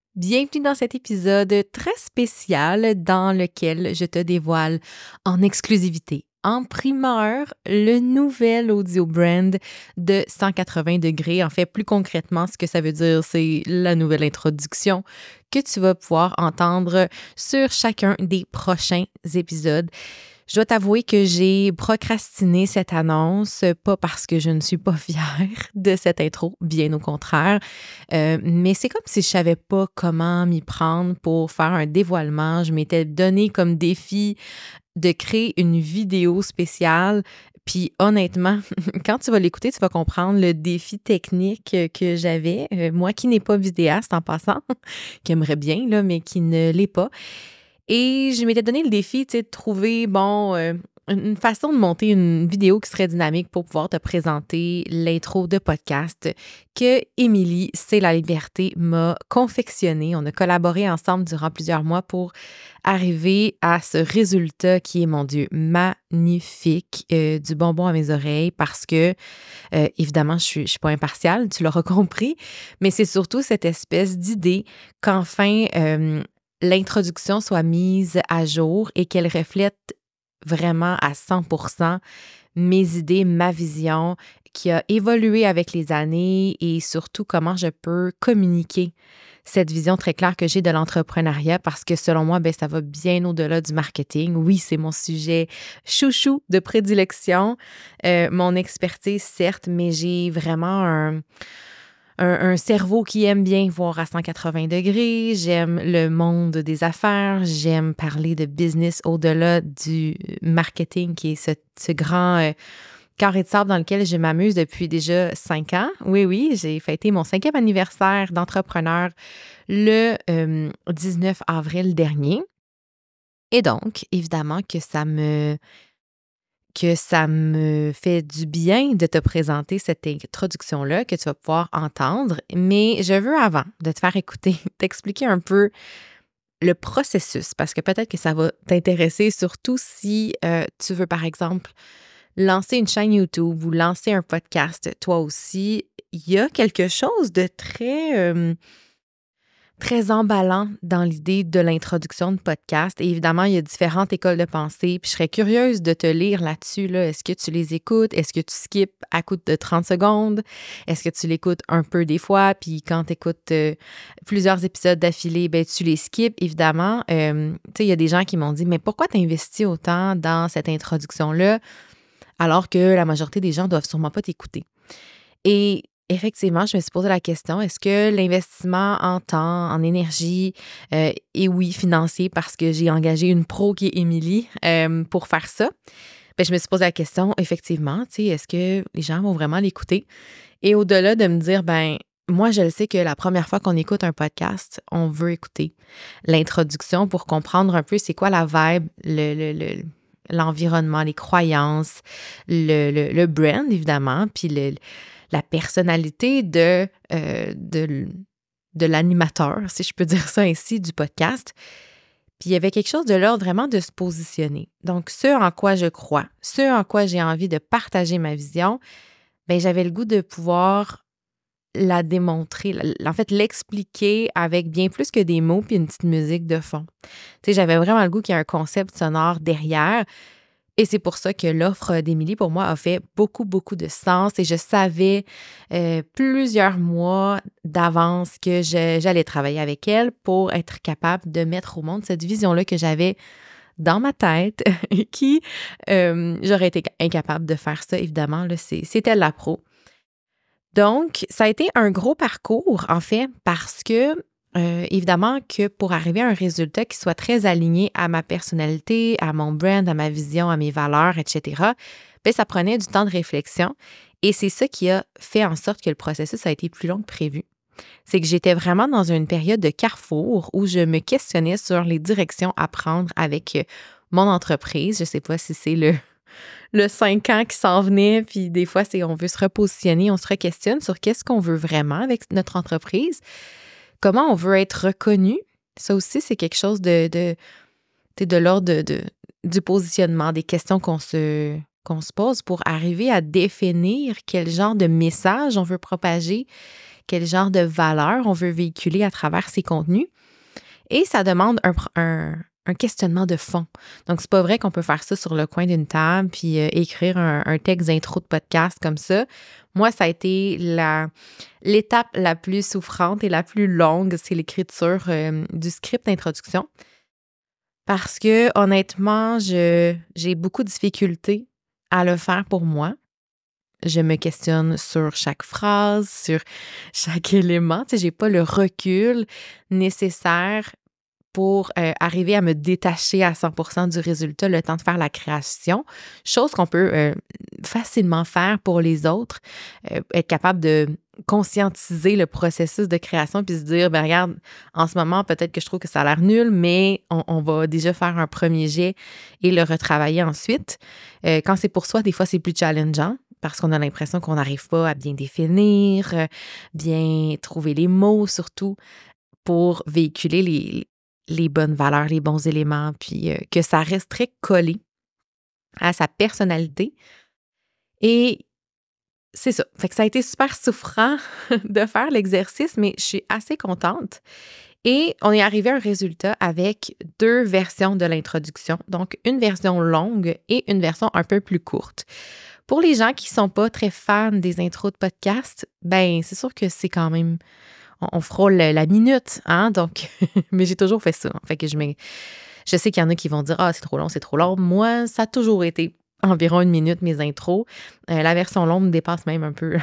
Bienvenue dans cet épisode très spécial dans lequel je te dévoile en exclusivité, en primeur, le nouvel audio brand de 180 degrés. En fait, plus concrètement, ce que ça veut dire, c'est la nouvelle introduction que tu vas pouvoir entendre sur chacun des prochains épisodes. Je dois t'avouer que j'ai procrastiné cette annonce, pas parce que je ne suis pas fière de cette intro, bien au contraire, mais c'est comme si je savais pas comment m'y prendre pour faire un dévoilement. Je m'étais donné comme défi de créer une vidéo spéciale. Puis honnêtement, quand tu vas l'écouter, tu vas comprendre le défi technique que j'avais. Moi qui n'ai pas vidéaste en passant, qui aimerait bien, là, mais qui ne l'est pas. Et je m'étais donné le défi, de trouver, une façon de monter une vidéo qui serait dynamique pour pouvoir te présenter l'intro de podcast que Émilie, C'est la liberté, m'a confectionné. On a collaboré ensemble durant plusieurs mois pour arriver à ce résultat qui est, mon Dieu, magnifique, du bonbon à mes oreilles parce que, évidemment, je suis pas impartiale, tu l'auras compris, mais c'est surtout cette espèce d'idée qu'enfin, l'introduction soit mise à jour et qu'elle reflète vraiment à 100% mes idées, ma vision qui a évolué avec les années et surtout comment je peux communiquer cette vision très claire que j'ai de l'entrepreneuriat parce que selon moi, ça va bien au-delà du marketing. Oui, c'est mon sujet chouchou de prédilection, mon expertise certes, mais j'ai vraiment un cerveau qui aime bien voir à 180 degrés, j'aime le monde des affaires, j'aime parler de business au-delà du marketing qui est ce grand carré de sable dans lequel je m'amuse depuis déjà 5 ans. Oui, j'ai fêté mon 5e anniversaire d'entrepreneur le 19 avril dernier. Et donc, évidemment que ça me fait du bien de te présenter cette introduction-là que tu vas pouvoir entendre, mais je veux avant de te faire écouter, t'expliquer un peu le processus, parce que peut-être que ça va t'intéresser, surtout si tu veux, par exemple, lancer une chaîne YouTube ou lancer un podcast, toi aussi. Il y a quelque chose de très emballant dans l'idée de l'introduction de podcast. Et évidemment, il y a différentes écoles de pensée. Puis je serais curieuse de te lire là-dessus. Là. Est-ce que tu les écoutes? Est-ce que tu skippes à coup de 30 secondes? Est-ce que tu l'écoutes un peu des fois? Puis quand tu écoutes plusieurs épisodes d'affilée, tu les skippes, évidemment. Tu sais, il y a des gens qui m'ont dit, mais pourquoi tu investis autant dans cette introduction-là alors que la majorité des gens doivent sûrement pas t'écouter? Et effectivement, je me suis posé la question, est-ce que l'investissement en temps, en énergie, et oui, financier, parce que j'ai engagé une pro qui est Émilie pour faire ça, je me suis posé la question, effectivement, tu sais, est-ce que les gens vont vraiment l'écouter? Et au-delà de me dire, moi, je le sais que la première fois qu'on écoute un podcast, on veut écouter l'introduction pour comprendre un peu c'est quoi la vibe, l'environnement, les croyances, le brand, évidemment, puis la personnalité de l'animateur, si je peux dire ça ainsi, du podcast. Puis il y avait quelque chose de l'ordre vraiment de se positionner. Donc, ce en quoi je crois, ce en quoi j'ai envie de partager ma vision, j'avais le goût de pouvoir la démontrer, en fait, l'expliquer avec bien plus que des mots puis une petite musique de fond. Tu sais, j'avais vraiment le goût qu'il y ait un concept sonore derrière. Et c'est pour ça que l'offre d'Émilie, pour moi, a fait beaucoup, beaucoup de sens. Et je savais plusieurs mois d'avance que j'allais travailler avec elle pour être capable de mettre au monde cette vision-là que j'avais dans ma tête, qui, j'aurais été incapable de faire ça, évidemment. Là, c'était la pro. Donc, ça a été un gros parcours, en fait, parce que évidemment que pour arriver à un résultat qui soit très aligné à ma personnalité, à mon brand, à ma vision, à mes valeurs, etc., ça prenait du temps de réflexion et c'est ça qui a fait en sorte que le processus a été plus long que prévu. C'est que j'étais vraiment dans une période de carrefour où je me questionnais sur les directions à prendre avec mon entreprise. Je ne sais pas si c'est le 5 ans qui s'en venait, puis des fois, on veut se repositionner, on se re-questionne sur qu'est-ce qu'on veut vraiment avec notre entreprise. Comment on veut être reconnu? Ça aussi, c'est quelque chose de l'ordre du positionnement, des questions qu'on se pose pour arriver à définir quel genre de message on veut propager, quel genre de valeur on veut véhiculer à travers ces contenus. Et ça demande un questionnement de fond. Donc, c'est pas vrai qu'on peut faire ça sur le coin d'une table puis écrire un texte d'intro de podcast comme ça. Moi, ça a été l'étape la plus souffrante et la plus longue, c'est l'écriture du script d'introduction. Parce que, honnêtement, j'ai beaucoup de difficultés à le faire pour moi. Je me questionne sur chaque phrase, sur chaque élément. Tu sais, j'ai pas le recul nécessaire pour arriver à me détacher à 100% du résultat, le temps de faire la création, chose qu'on peut facilement faire pour les autres, être capable de conscientiser le processus de création puis se dire, ben regarde, en ce moment, peut-être que je trouve que ça a l'air nul, mais on va déjà faire un premier jet et le retravailler ensuite. Quand c'est pour soi, des fois, c'est plus challengeant parce qu'on a l'impression qu'on n'arrive pas à bien définir, bien trouver les mots surtout pour véhiculer les bonnes valeurs, les bons éléments, puis que ça reste très collé à sa personnalité. Et c'est ça. Fait que ça a été super souffrant de faire l'exercice, mais je suis assez contente. Et on est arrivé à un résultat avec 2 versions de l'introduction. Donc, une version longue et une version un peu plus courte. Pour les gens qui ne sont pas très fans des intros de podcast, ben c'est sûr que c'est quand même... On frôle la minute, hein? Donc, mais j'ai toujours fait ça. Fait que je sais qu'il y en a qui vont dire « Ah, c'est trop long, c'est trop long. » Moi, ça a toujours été environ 1 minute, mes intros. La version longue me dépasse même un peu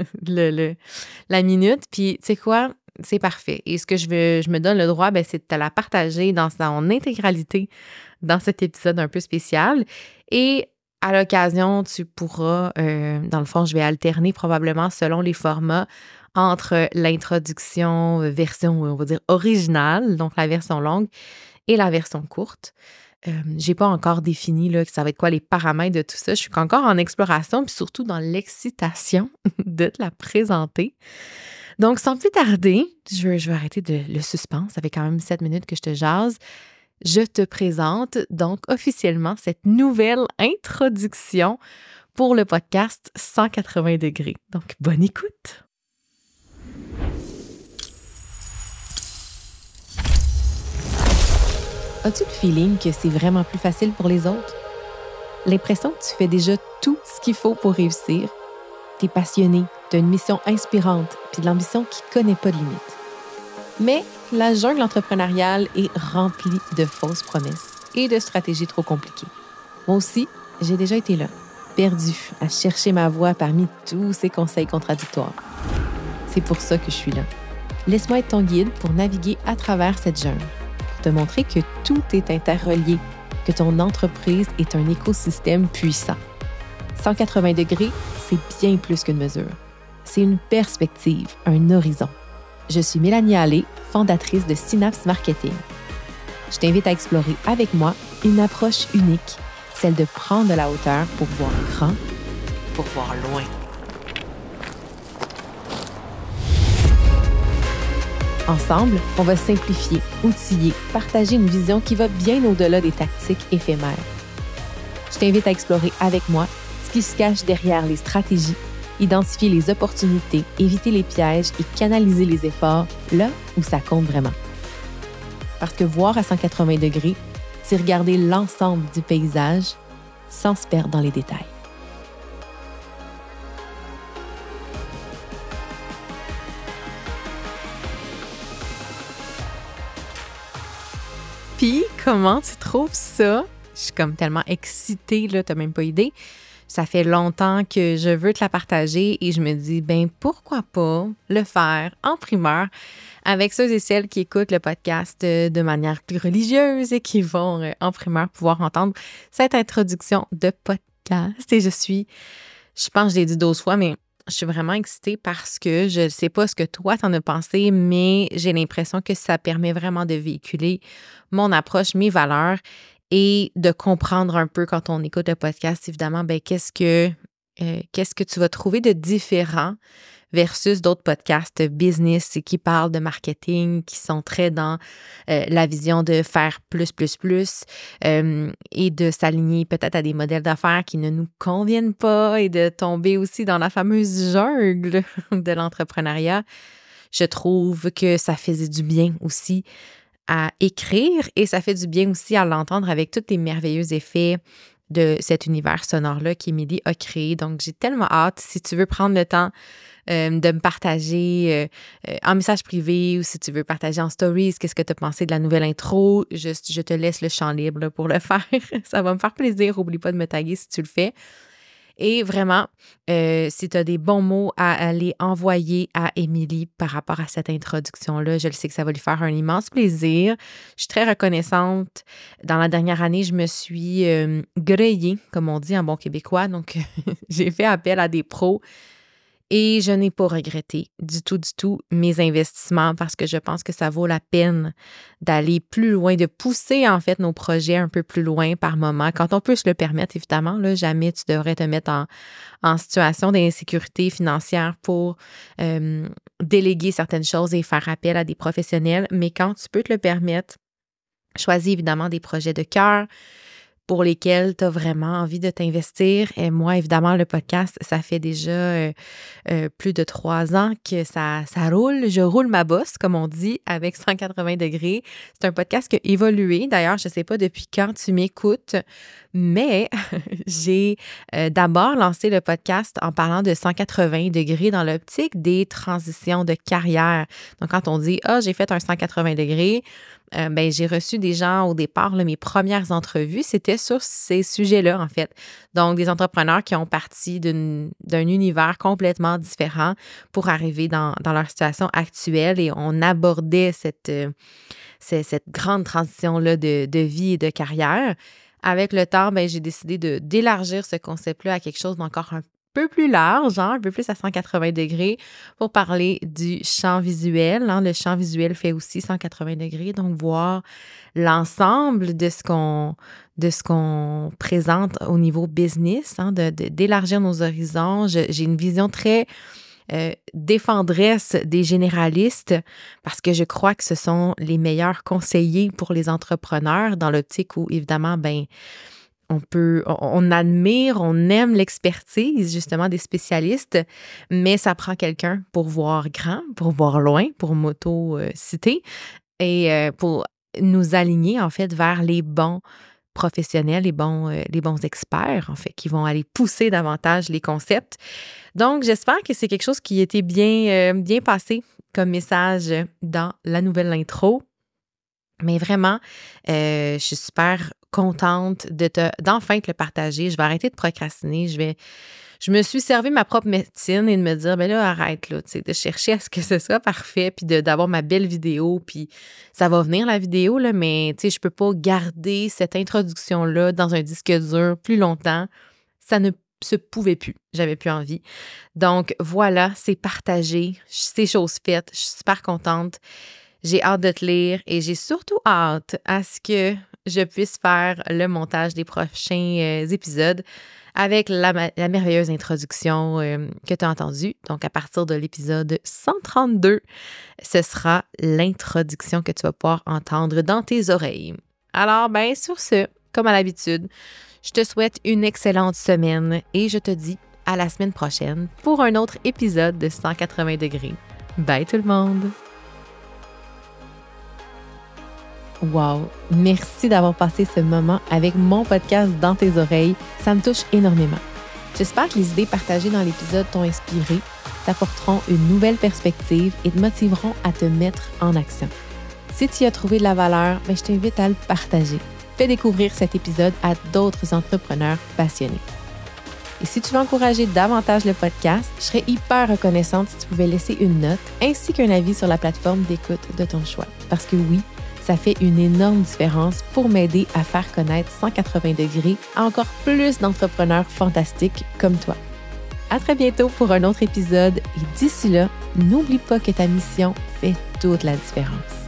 la minute. Puis, tu sais quoi? C'est parfait. Et ce que je me donne le droit, ben, c'est de te la partager dans son intégralité dans cet épisode un peu spécial. Et à l'occasion, tu pourras, dans le fond, je vais alterner probablement selon les formats entre l'introduction version, on va dire, originale, donc la version longue, et la version courte. J'ai pas encore défini là, que ça va être quoi les paramètres de tout ça. Je suis encore en exploration, puis surtout dans l'excitation de te la présenter. Donc, sans plus tarder, je vais arrêter le suspense. Ça fait quand même 7 minutes que je te jase. Je te présente donc officiellement cette nouvelle introduction pour le podcast 180 degrés. Donc, bonne écoute! As-tu le feeling que c'est vraiment plus facile pour les autres? L'impression que tu fais déjà tout ce qu'il faut pour réussir? T'es passionné, t'as une mission inspirante, puis de l'ambition qui connaît pas de limite. Mais la jungle entrepreneuriale est remplie de fausses promesses et de stratégies trop compliquées. Moi aussi, j'ai déjà été là, perdue à chercher ma voie parmi tous ces conseils contradictoires. C'est pour ça que je suis là. Laisse-moi être ton guide pour naviguer à travers cette jungle. Te montrer que tout est interrelié, que ton entreprise est un écosystème puissant. 180 degrés, c'est bien plus qu'une mesure. C'est une perspective, un horizon. Je suis Mélanie Allé, fondatrice de Synapse Marketing. Je t'invite à explorer avec moi une approche unique, celle de prendre de la hauteur pour voir grand, pour voir loin. Ensemble, on va simplifier, outiller, partager une vision qui va bien au-delà des tactiques éphémères. Je t'invite à explorer avec moi ce qui se cache derrière les stratégies, identifier les opportunités, éviter les pièges et canaliser les efforts là où ça compte vraiment. Parce que voir à 180 degrés, c'est regarder l'ensemble du paysage sans se perdre dans les détails. Puis, comment tu trouves ça? Je suis comme tellement excitée, là, t'as même pas idée. Ça fait longtemps que je veux te la partager et je me dis, ben pourquoi pas le faire en primeur avec ceux et celles qui écoutent le podcast de manière plus religieuse et qui vont en primeur pouvoir entendre cette introduction de podcast. Et je pense que je l'ai dit 12 fois, mais je suis vraiment excitée parce que je ne sais pas ce que toi t'en as pensé, mais j'ai l'impression que ça permet vraiment de véhiculer mon approche, mes valeurs et de comprendre un peu quand on écoute le podcast, évidemment, ben qu'est-ce que tu vas trouver de différent versus d'autres podcasts business qui parlent de marketing, qui sont très dans la vision de faire plus, et de s'aligner peut-être à des modèles d'affaires qui ne nous conviennent pas et de tomber aussi dans la fameuse jungle de l'entrepreneuriat. Je trouve que ça faisait du bien aussi à écrire et ça fait du bien aussi à l'entendre avec tous les merveilleux effets de cet univers sonore-là qu'Émilie a créé. Donc, j'ai tellement hâte, si tu veux prendre le temps de me partager en message privé ou si tu veux partager en stories, qu'est-ce que tu as pensé de la nouvelle intro, je te laisse le champ libre pour le faire. Ça va me faire plaisir. Oublie pas de me taguer si tu le fais. Et vraiment, si tu as des bons mots à aller envoyer à Émilie par rapport à cette introduction-là, je le sais que ça va lui faire un immense plaisir. Je suis très reconnaissante. Dans la dernière année, je me suis grillée, comme on dit en bon québécois. Donc, j'ai fait appel à des pros. Et je n'ai pas regretté du tout mes investissements parce que je pense que ça vaut la peine d'aller plus loin, de pousser en fait nos projets un peu plus loin par moment. Quand on peut se le permettre, évidemment, là, jamais tu devrais te mettre en situation d'insécurité financière pour déléguer certaines choses et faire appel à des professionnels. Mais quand tu peux te le permettre, choisis évidemment des projets de cœur pour lesquels tu as vraiment envie de t'investir. Et moi, évidemment, le podcast, ça fait déjà plus de 3 ans que ça roule. Je roule ma bosse, comme on dit, avec 180 degrés. C'est un podcast qui a évolué. D'ailleurs, je ne sais pas depuis quand tu m'écoutes, mais j'ai d'abord lancé le podcast en parlant de 180 degrés dans l'optique des transitions de carrière. Donc, quand on dit « Ah, j'ai fait un 180 degrés », j'ai reçu des gens au départ, là, mes premières entrevues, c'était sur ces sujets-là, en fait. Donc, des entrepreneurs qui ont parti d'un univers complètement différent pour arriver dans leur situation actuelle et on abordait cette grande transition-là de vie et de carrière. Avec le temps, j'ai décidé d'élargir ce concept-là à quelque chose d'encore un peu plus large, un peu plus à 180 degrés pour parler du champ visuel. Le champ visuel fait aussi 180 degrés, donc voir l'ensemble de ce qu'on présente au niveau business, d'élargir nos horizons. J'ai une vision très défendresse des généralistes parce que je crois que ce sont les meilleurs conseillers pour les entrepreneurs dans l'optique où, évidemment, on admire, on aime l'expertise justement des spécialistes, mais ça prend quelqu'un pour voir grand, pour voir loin, pour m'auto-citer et pour nous aligner en fait vers les bons professionnels, les bons experts en fait, qui vont aller pousser davantage les concepts. Donc, j'espère que c'est quelque chose qui était bien passé comme message dans la nouvelle intro. Mais vraiment, je suis super contente d'enfin te le partager. Je vais arrêter de procrastiner. Je me suis servi ma propre médecine et de me dire, arrête, là, de chercher à ce que ce soit parfait, puis d'avoir ma belle vidéo, puis ça va venir la vidéo, là, mais je peux pas garder cette introduction-là dans un disque dur plus longtemps. Ça ne se pouvait plus. J'avais plus envie. Donc, voilà, c'est partagé. C'est chose faite. Je suis super contente. J'ai hâte de te lire et j'ai surtout hâte à ce que je puisse faire le montage des prochains épisodes avec la merveilleuse introduction que tu as entendue. Donc, à partir de l'épisode 132, ce sera l'introduction que tu vas pouvoir entendre dans tes oreilles. Alors, sur ce, comme à l'habitude, je te souhaite une excellente semaine et je te dis à la semaine prochaine pour un autre épisode de 180 degrés. Bye tout le monde! Wow! Merci d'avoir passé ce moment avec mon podcast dans tes oreilles. Ça me touche énormément. J'espère que les idées partagées dans l'épisode t'ont inspiré, t'apporteront une nouvelle perspective et te motiveront à te mettre en action. Si tu y as trouvé de la valeur, je t'invite à le partager. Fais découvrir cet épisode à d'autres entrepreneurs passionnés. Et si tu veux encourager davantage le podcast, je serais hyper reconnaissante si tu pouvais laisser une note ainsi qu'un avis sur la plateforme d'écoute de ton choix. Parce que oui, ça fait une énorme différence pour m'aider à faire connaître 180 degrés à encore plus d'entrepreneurs fantastiques comme toi. À très bientôt pour un autre épisode et d'ici là, n'oublie pas que ta mission fait toute la différence.